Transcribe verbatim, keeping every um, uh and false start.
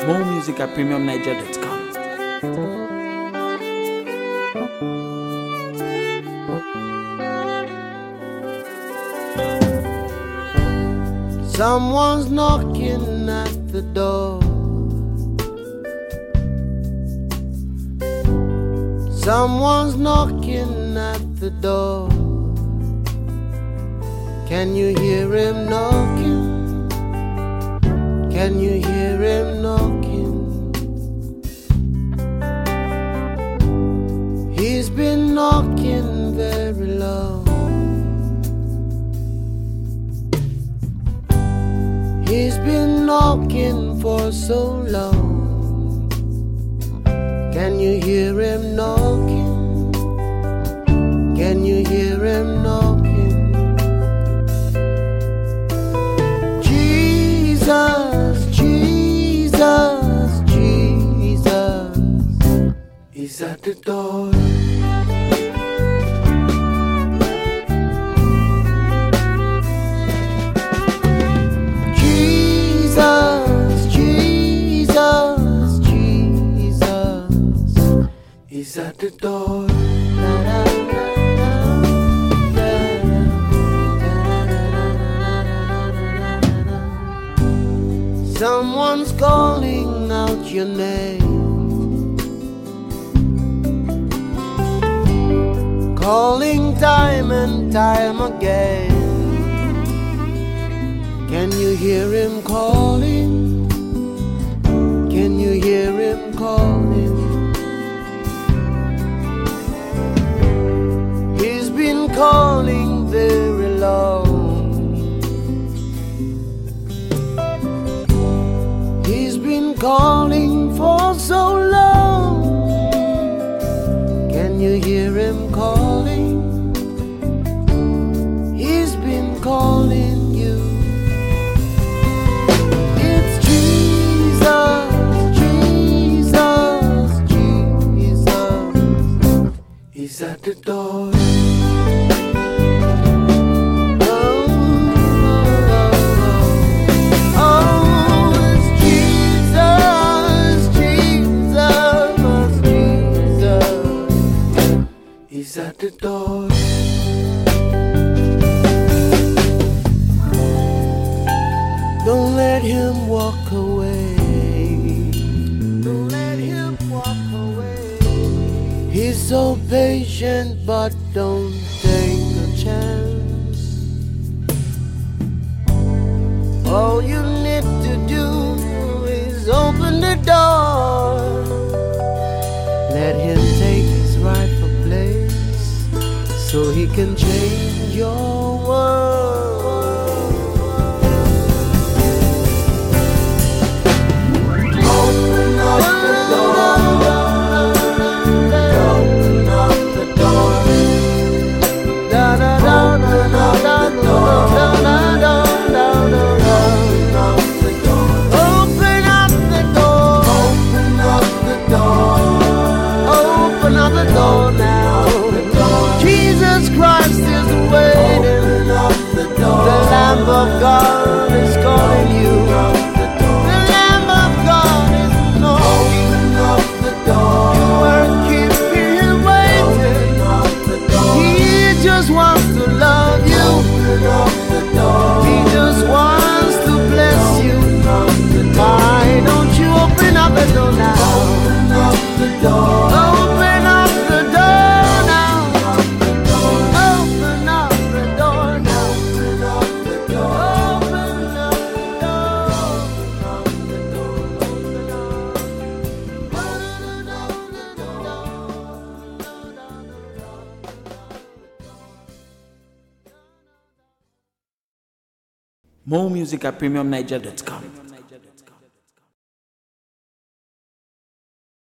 More music at premium niger dot com. Someone's knocking at the door. Someone's knocking at the door. Can you hear him knocking? Can you hear him knocking? He's been knocking very long. He's been knocking for so long. Can you hear him knocking? Can you hear him knocking? Jesus, Jesus, Jesus is at the door. Jesus, Jesus, Jesus is at the door. Someone's calling out your name, calling time and time again. Can you hear him calling? Can you hear him calling? He's been calling very long. He's been calling for so long. Can you hear him calling? He's been calling you. It's Jesus, Jesus, Jesus. He's at the door. He's at the door. Don't let him walk away. Don't let him walk away. He's so patient, but don't take a chance. All you need to do is open the door. Let him take his rightful place, so he can change your world. Open up the door. Open up the door. Da da da da da da da da da da da. Open up the door. Open up the door. Open up the door now. Jesus Christ is waiting. The Lamb of God is calling you. The Lamb of God is knocking. You are keeping him waiting. He just wants to love you. He just wants to bless you. Why don't you open up the door now? Open up the door. Open up the door now. Open up the door now. Open up the door. Open up the door. More music at premium niger dot com.